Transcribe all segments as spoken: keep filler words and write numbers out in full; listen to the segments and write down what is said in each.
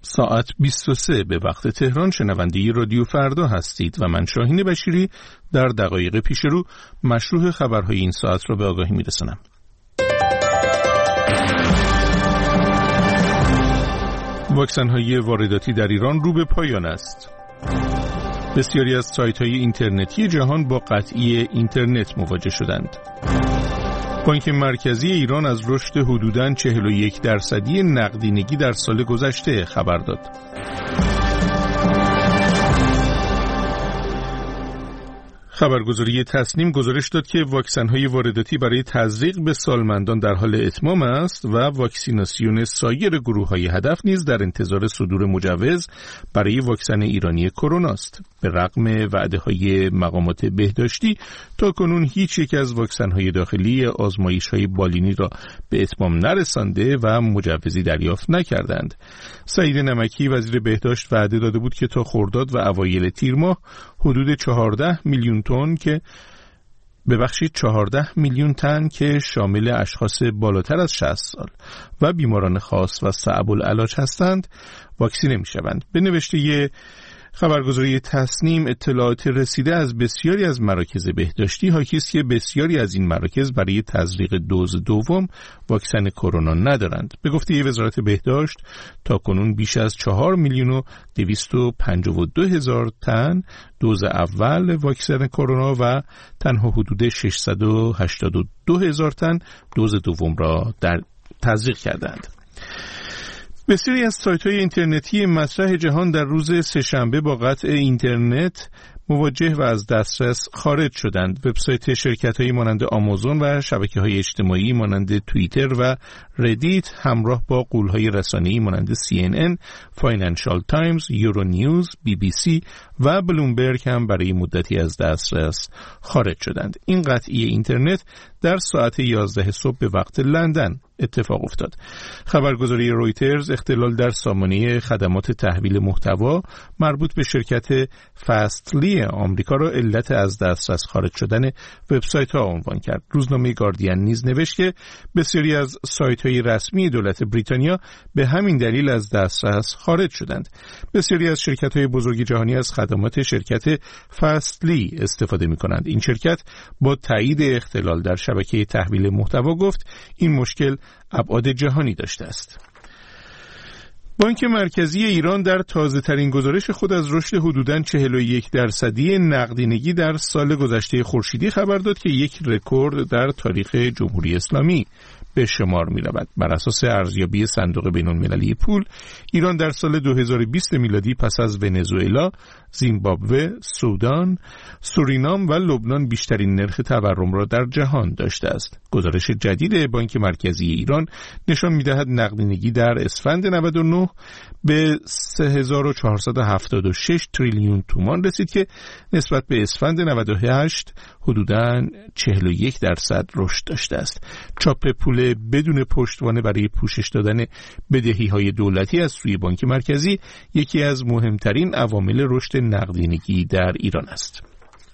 ساعت بیست و سه به وقت تهران شنونده رادیو فردا هستید و من شاهین بشیری در دقایق پیش رو مشروع خبرهای این ساعت را به آگاهی میرسانم. واکسن‌های وارداتی در ایران رو به پایان است. بسیاری از سایت‌های اینترنتی جهان با قطعی اینترنت مواجه شدند. بانک مرکزی ایران از رشد حدوداً چهل و یک درصدی نقدینگی در سال گذشته خبر داد. خبرگزاری تصنیم گزارش داد که واکسن‌های وارداتی برای تزریق به سالمندان در حال اتمام است و واکسیناسیون سایر گروه‌های هدف نیز در انتظار صدور مجوز برای واکسن ایرانی کرونا است. به رغم وعده‌های مقامات بهداشتی تاکنون هیچ یک از واکسن‌های داخلی آزمایش‌های بالینی را به اتمام نرسانده و مجوزی دریافت نکردند. سعید نمکی وزیر بهداشت وعده داده بود که تا خرداد و اوایل تیر ماه حدود چهارده میلیون تن که ببخشید چهارده میلیون تن که شامل اشخاص بالاتر از شصت سال و بیماران خاص و صعب العلاج هستند واکسینه می‌شوند. به نوشته خبرگزاری تصنیم اطلاعات رسیده از بسیاری از مراکز بهداشتی حاکی است که بسیاری از این مراکز برای تزریق دوز دوم واکسن کرونا ندارند. به گفته وزارت بهداشت تاکنون بیش از چهار میلیون و دویست و پنجاه و دو هزار تن دوز اول واکسن کرونا و تنها حدود ششصد و هشتاد و دو هزار تن دوز دوم را در تزریق کردند. بسیاری از سایت‌های اینترنتی مطرح جهان در روز سه‌شنبه با قطع اینترنت مواجه و از دسترس خارج شدند. وبسایت شرکت‌های مانند آمازون و شبکه‌های اجتماعی مانند توییتر و ردیت همراه با غول‌های رسانه‌ای مانند سی ان ان، فاینانشال تایمز، یورو نیوز، بی بی سی و بلومبرگ هم برای مدتی از دسترس خارج شدند. این قطعی اینترنت در ساعت یازده صبح به وقت لندن اتفاق افتاد. خبرگزاری رویترز اختلال در سامانه خدمات تحویل محتوا مربوط به شرکت فستلی آمریکا را علت از دسترس خارج شدن وبسایت‌ها عنوان کرد. روزنامه گاردین نیز نوشت که بسیاری از سایت‌های رسمی دولت بریتانیا به همین دلیل از دسترس خارج شدند. بسیاری از شرکت‌های بزرگ جهانی از خدمات شرکت فستلی استفاده می‌کنند. این شرکت با تایید اختلال در شبکه تحویل محتوا گفت این مشکل ابعاد جهانی داشته است. بانک مرکزی ایران در تازه‌ترین گزارش خود از رشد حدوداً چهل و یک درصدی نقدینگی در سال گذشته خورشیدی خبر داد که یک رکورد در تاریخ جمهوری اسلامی به شمار می رود. بر اساس ارزیابی صندوق بین‌المللی پول، ایران در سال دو هزار و بیست میلادی پس از ونزوئلا، زیمبابوه، سودان، سورینام و لبنان بیشترین نرخ تورم را در جهان داشته است. گزارش جدید بانک مرکزی ایران نشان می‌دهد نقدینگی در اسفند نود و نه به سه هزار و چهارصد و هفتاد و شش تریلیون تومان رسید که نسبت به اسفند نود و هشت حدوداً چهل و یک درصد رشد داشته است. چاپ پول بدون پشتوانه برای پوشش دادن بدهی‌های دولتی از سوی بانک مرکزی یکی از مهمترین عوامل رشد نقدینگی در ایران است.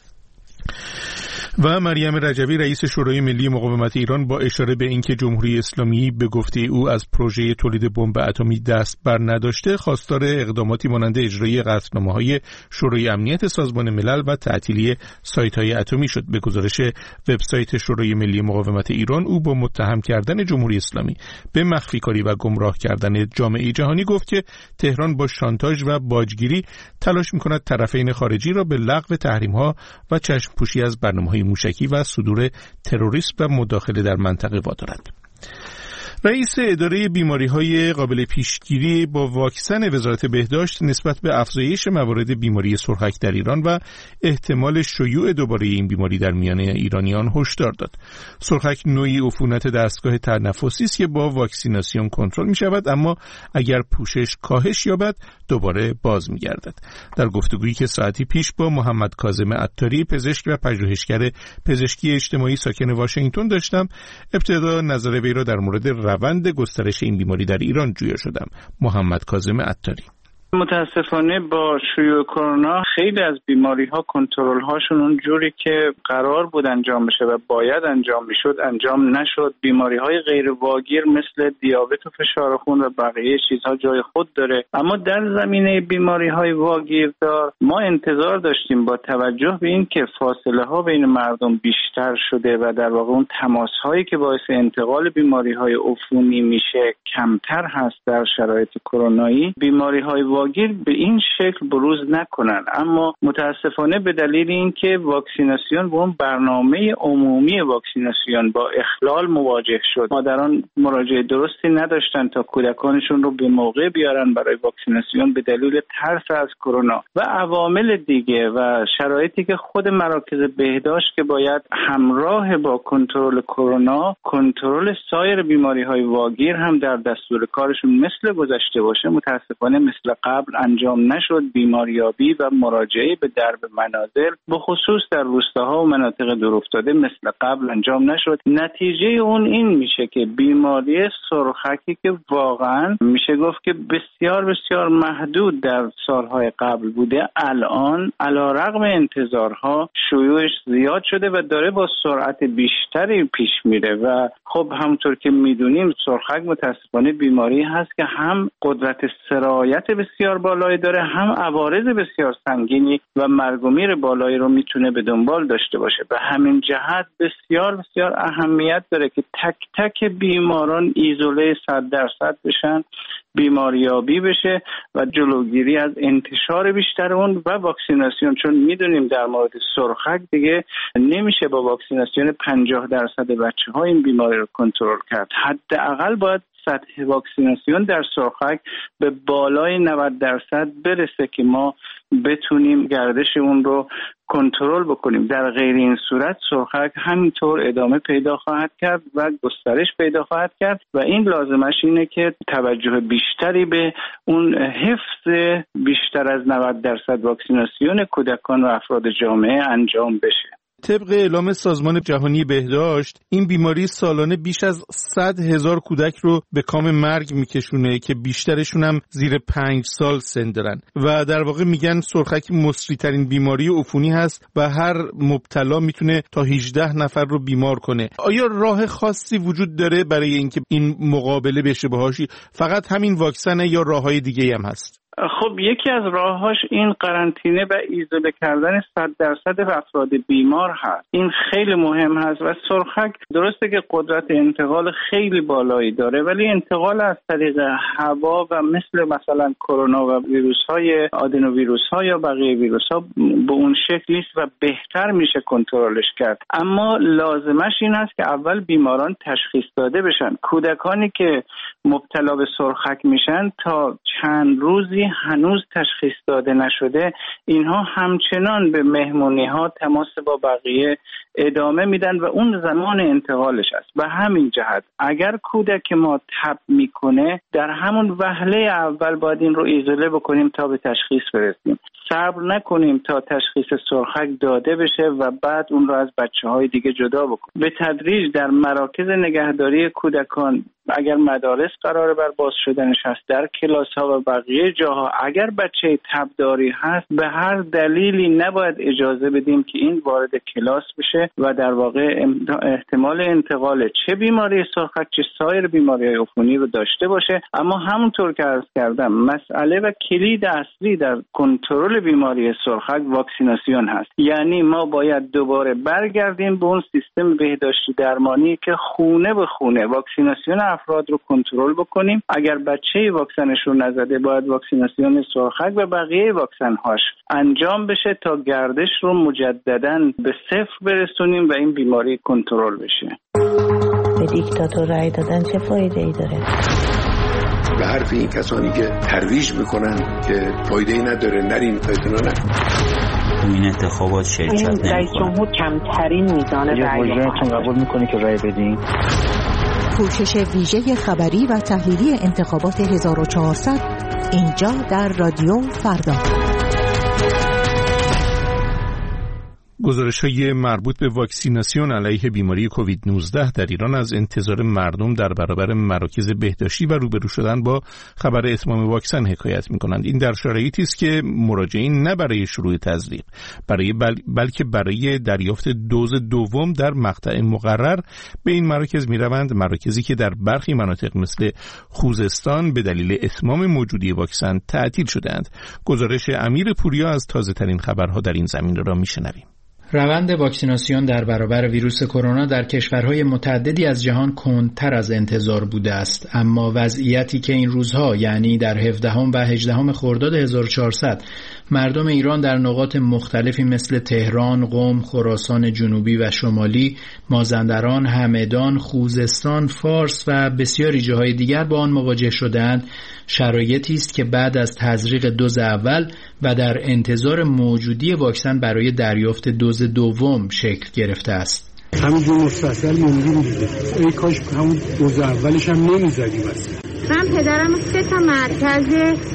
و مریم رجبی رئیس شورای ملی مقاومت ایران با اشاره به اینکه جمهوری اسلامی به گفته او از پروژه تولید بمب اتمی دست بر نداشته، خواستار اقداماتی مانند اجرای قطعنامه‌های شورای امنیت سازمان ملل و تعطیلی سایت‌های اتمی شد. به گزارش وبسایت شورای ملی مقاومت ایران، او با متهم کردن جمهوری اسلامی به مخفی‌کاری و گمراه کردن جامعه جهانی گفت که تهران با شانتاژ و باجگیری تلاش می‌کند طرفین خارجی را به لغو تحریم‌ها و چشم‌پوشی از برنامه‌های موشکی و صدور تروریسم و مداخله در منطقه وادارد. رئیس اداره بیماری‌های قابل پیشگیری با واکسن وزارت بهداشت نسبت به افزایش موارد بیماری سرخک در ایران و احتمال شیوع دوباره این بیماری در میان ایرانیان هشدار داد. سرخک نوعی عفونت دستگاه تنفسی است که با واکسیناسیون کنترل می‌شود، اما اگر پوشش کاهش یابد دوباره باز می‌گردد. در گفتگویی که ساعتی پیش با محمد کاظم عطاری، پزشک و پژوهشگر پزشکی اجتماعی ساکن واشنگتن داشتم، ابتدا نظر وی را در مورد روند گسترش این بیماری در ایران جویا شدم. محمد کاظم عطاری: متاسفانه با شیوع کرونا خیلی از بیماری‌ها کنترل هاشون اون جوری که قرار بود انجام بشه و باید انجام میشد انجام نشد. بیماری‌های غیر واگیر مثل دیابت و فشار خون و بقیه چیزها جای خود داره، اما در زمینه بیماری‌های واگیردار ما انتظار داشتیم با توجه به این که فاصله ها بین مردم بیشتر شده و در واقع اون تماس هایی که باعث انتقال بیماری های عفونی میشه کمتر هست در شرایط کرونایی، بیماری های واگیر به این شکل بروز نکنن. اما متاسفانه به دلیل اینکه واکسیناسیون با اون برنامه عمومی واکسیناسیون با اخلال مواجه شد، مادران مراجعه درستی نداشتن تا کودکانشون رو به موقع بیارن برای واکسیناسیون به دلیل ترس از کرونا و عوامل دیگه و شرایطی که خود مراکز بهداشت که باید همراه با کنترل کرونا کنترل سایر بیماری‌های واگیر هم در دستور کارشون مثل گذشته باشه، متاسفانه مثل قبل انجام نشد. بیماریابی و مراجعه به درب منازل به خصوص در روستاها و مناطق دورافتاده مثل قبل انجام نشد. نتیجه اون این میشه که بیماری سرخکی که واقعا میشه گفت که بسیار بسیار محدود در سالهای قبل بوده، الان علیرغم انتظارها شیوعش زیاد شده و داره با سرعت بیشتری پیش میره و خب همونطور که میدونیم سرخک متاسفانه بیماری هست که هم قدرت سرایت بسیار بالایی داره، هم عوارض بسیار سنگینی و مرگ و میر بالایی رو میتونه به دنبال داشته باشه. به همین جهت بسیار بسیار اهمیت داره که تک تک بیماران ایزوله صد درصد بشن، بیماریابی بشه و جلوگیری از انتشار بیشتر اون و واکسیناسیون، چون میدونیم در مورد سرخک دیگه نمیشه با واکسیناسیون پنجاه درصد بچه ها این بیماری رو کنترل کرد. حداقل باید سطح واکسیناسیون در سرخک به بالای نود درصد برسه که ما بتونیم گردش اون رو کنترل بکنیم. در غیر این صورت سرخک همینطور ادامه پیدا خواهد کرد و گسترش پیدا خواهد کرد و این لازمش اینه که توجه بیشتری به اون حفظ بیشتر از نود درصد واکسیناسیون کودکان و افراد جامعه انجام بشه. طبق اعلام سازمان جهانی بهداشت این بیماری سالانه بیش از صد هزار کودک رو به کام مرگ میکشونه که بیشترشون هم زیر پنج سال سن دارن و در واقع میگن سرخک مصری ترین بیماری عفونی هست و هر مبتلا میتونه تا هجده نفر رو بیمار کنه. آیا راه خاصی وجود داره برای اینکه این مقابله بشه باهاش؟ فقط همین واکسن یا راههای دیگه هم هست؟ خب یکی از راههاش این قرنطینه و ایزوله کردن صد درصد افراد بیمار هست. این خیلی مهم هست و سرخک درسته که قدرت انتقال خیلی بالایی داره ولی انتقال از طریق هوا و مثل مثلا کرونا و ویروس های آدنوویروس ها یا بقیه ویروس ها به اون شکل نیست و بهتر میشه کنترلش کرد. اما لازمش این هست که اول بیماران تشخیص داده بشن. کودکانی که مبتلا به سرخک میشن تا چند روزی هنوز تشخیص داده نشده، اینها همچنان به مهمونی ها تماس با بقیه ادامه میدن و اون زمان انتقالش است. به همین جهت اگر کودک ما تب میکنه در همون وهله اول باید این رو ایزوله بکنیم تا به تشخیص برسیم. صبر نکنیم تا تشخیص سرخک داده بشه و بعد اون رو از بچه های دیگه جدا بکنیم. به تدریج در مراکز نگهداری کودکان اگر مدارس قراره بر باز شدنش هست، در کلاس ها و بقیه جاها اگر بچه تبداری هست به هر دلیلی نباید اجازه بدیم که این وارد کلاس بشه و در واقع احتمال انتقال چه بیماری سرخک چه سایر بیماری عفونی رو داشته باشه. اما همونطور که عرض کردم مسئله و کلید اصلی در کنترل بیماری سرخک واکسیناسیون هست. یعنی ما باید دوباره برگردیم به اون سیستم بهداشتی درمانی که خونه به خونه واکسیناسیون افراد رو کنترل بکنیم. اگر بچه واکسنش رو نزده باید واکسیناسیون سرخک و بقیه واکسن هاش انجام بشه تا گردش رو مجدداً به صفر برسونیم و این بیماری کنترل بشه. به دیکتاتور رای دادن چه فایده ای داره؟ به حرف این کسانی که ترویج میکنن که فایده ای نداره نرین اعتنا نکنن. تو این انتخابات شرکت نمیکنن. رئیس جمهور کمترین میزان رای رو قبول میکنی که رای بدین؟ پوشش ویژه خبری و تحلیلی انتخابات هزار و چهارصد اینجا در رادیو فردا. گزارش‌های مربوط به واکسیناسیون علیه بیماری کووید نوزده در ایران از انتظار مردم در برابر مراکز بهداشتی و روبرو شدن با خبر اتمام واکسن حکایت می‌کنند. این در شرایطی است که مراجعین نه برای شروع تزریق، برای بل... بلکه برای دریافت دوز دوم در مقطع مقرر به این مراکز می‌روند، مراکزی که در برخی مناطق مثل خوزستان به دلیل اتمام موجودی واکسن تعطیل شده‌اند. گزارش امیر پوریا از تازه‌ترین خبرها در این زمینه را می‌شنویم. روند واکسیناسیون در برابر ویروس کرونا در کشورهای متعددی از جهان کندتر از انتظار بوده است، اما وضعیتی که این روزها یعنی در هفدهم و هجدهم خرداد هزار و چهارصد مردم ایران در نقاط مختلفی مثل تهران، قم، خراسان جنوبی و شمالی، مازندران، همدان، خوزستان، فارس و بسیاری جاهای دیگر با آن مواجه شدند، شرایطی است که بعد از تزریق دوز اول و در انتظار موجودی واکسن برای دریافت دوز دوم شکل گرفته است. همینجور مستحصل موندیم دیگه. ای کاش همون دوز اولش هم نمیزدیم اصلا. من پدرم سه تا مرکز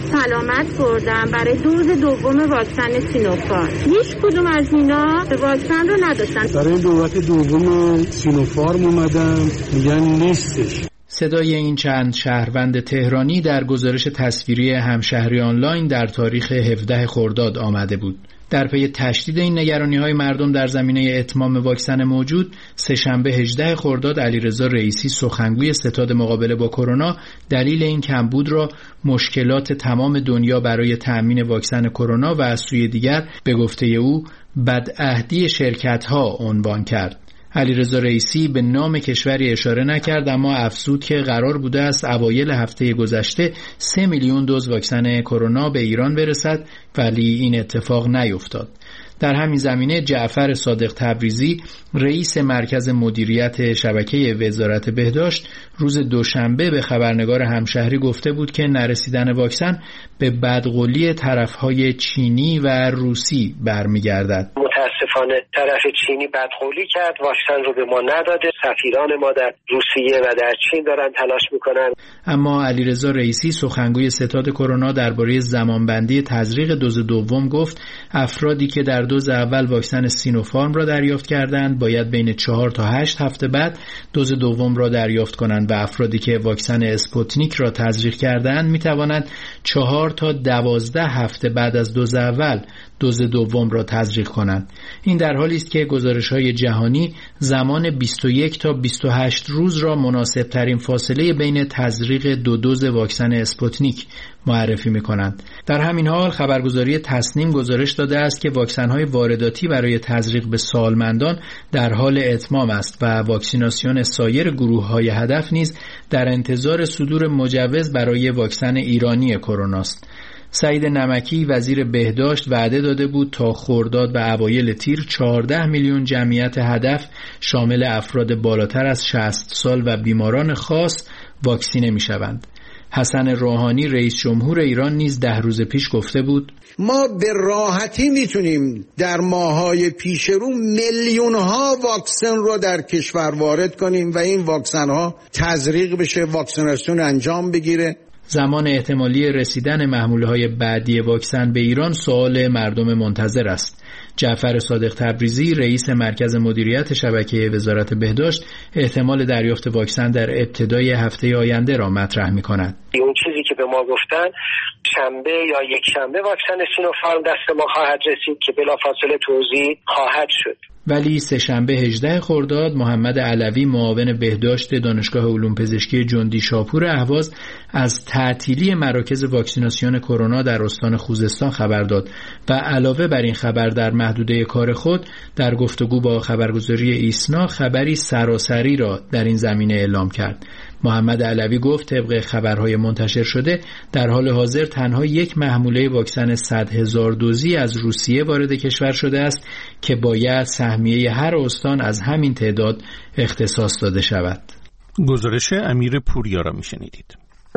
سلامت بردم برای دوز دوم واکسن سینوفارم. هیچ کدوم از اینا واکسن رو نداشتن. برای دولت دوم سینوفارم اومدم میگن نیستش. صدای این چند شهروند تهرانی در گزارش تصویری همشهری آنلاین در تاریخ هفدهم خرداد آمده بود. در پی تشدید این نگرانی‌های مردم در زمینه اتمام واکسن موجود، سه‌شنبه هجدهم خرداد علیرضا رئیسی سخنگوی ستاد مقابله با کرونا دلیل این کمبود را مشکلات تمام دنیا برای تأمین واکسن کرونا و از سوی دیگر به گفته او بدعهدی شرکت‌ها عنوان کرد. علیرضا رئیسی به نام کشوری اشاره نکرد، اما افزود که قرار بوده است اوایل هفته گذشته سه میلیون دوز واکسن کرونا به ایران برسد، ولی این اتفاق نیفتاد. در همین زمینه جعفر صادق تبریزی رئیس مرکز مدیریت شبکه وزارت بهداشت روز دوشنبه به خبرنگار همشهری گفته بود که نرسیدن واکسن به بدقولی طرفهای چینی و روسی برمیگردد. متاسفانه طرف چینی بدقولی کرد، واکسن رو به ما نداده. سفیران ما در روسیه و در چین دارن تلاش میکنن. اما علیرضا رئیسی سخنگوی ستاد کرونا درباره زمانبندی تزریق دوز دوم گفت افرادی که در دوز اول واکسن سینوفارم را دریافت کردند باید بین چهار تا هشت هفته بعد دوز دوم را دریافت کنند و افرادی که واکسن اسپوتنیک را تزریق کردند می توانند چهار تا دوازده هفته بعد از دوز اول دوز دوم را تزریق کنند. این در حالی است که گزارش‌های جهانی زمان بیست و یک تا بیست و هشت روز را مناسب ترین فاصله بین تزریق دو دوز واکسن اسپوتنیک معرفی می‌کنند. در همین حال خبرگزاری تصنیم گزارش داده است که واکسن‌های وارداتی برای تزریق به سالمندان در حال اتمام است و واکسیناسیون سایر گروه‌های هدف نیز در انتظار صدور مجوز برای واکسن ایرانی کرونا است. سعید نمکی وزیر بهداشت وعده داده بود تا خرداد و اوایل تیر چهارده میلیون جمعیت هدف شامل افراد بالاتر از شصت سال و بیماران خاص واکسینه می‌شوند. حسن روحانی رئیس جمهور ایران نیز ده روز پیش گفته بود ما به راحتی میتونیم در ماه‌های پیش رو میلیون ها واکسن رو در کشور وارد کنیم و این واکسن ها تزریق بشه، واکسیناسیون انجام بگیره. زمان احتمالی رسیدن محموله‌های بعدی واکسن به ایران سوال مردم منتظر است. جعفر صادق تبریزی رئیس مرکز مدیریت شبکه وزارت بهداشت احتمال دریافت واکسن در ابتدای هفته آینده را مطرح می‌کند. اون چیزی که به ما گفتن شنبه یا یک شنبه واکسن سینوفارم دست ما خواهد رسید که بلافاصله توزیع خواهد شد. ولی سه‌شنبه هجدهم خرداد محمد علوی معاون بهداشت دانشگاه علوم پزشکی جندی شاپور اهواز از تعطیلی مراکز واکسیناسیون کرونا در استان خوزستان خبر داد و علاوه بر این خبر در محدوده کار خود در گفتگو با خبرگزاری ایسنا خبری سراسری را در این زمینه اعلام کرد. محمد علوی گفت طبق خبرهای منتشر شده در حال حاضر تنها یک محموله واکسن صد هزار دوزی از روسیه وارد کشور شده است که باید سهمیه هر استان از همین تعداد اختصاص داده شود. گزارش امیر پوریا را میشنیدید.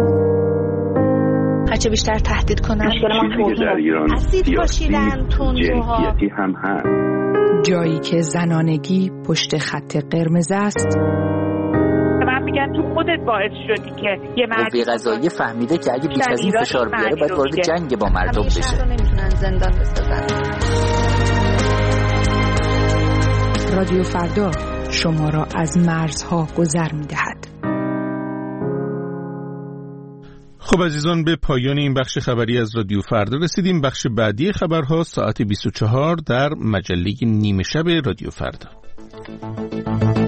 هرچه بیشتر تهدید کنن مشکل ما در ایران اسید پاشیدن تندروها هم هست. جایی که زنانگی پشت خط قرمز است میگن تو خودت باعث شدی که یه مرد قوه قضاییه فهمیده که اگه بیش از این فشار بیاره باید وارد جنگ با مردم بشه. نمیتونن زندان بسازن. رادیو فردا شما را از مرزها گذر می‌دهد. خب عزیزان، به پایان این بخش خبری از رادیو فردا رسیدیم. بخش بعدی خبرها ساعت بیست و چهار در مجله نیمه شب رادیو فردا.